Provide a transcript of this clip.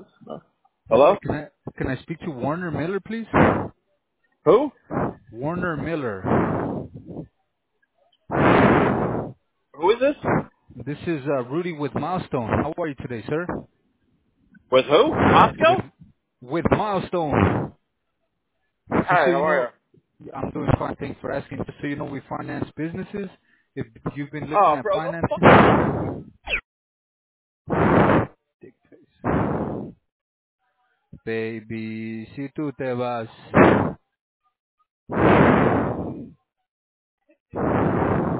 Hi, Hello? can I speak to Warner Miller, please? Who? Warner Miller. Who is this? This is Rudy with Milestone. How are you today, sir? With who? With Moscow? Milestone. Just Hi, so how you are know, you? I'm doing fine. Thanks for asking. Just so you know, we finance businesses. If you've been looking Oh, at bro, what the fuck? financing, Dick face. Baby, si tú te vas.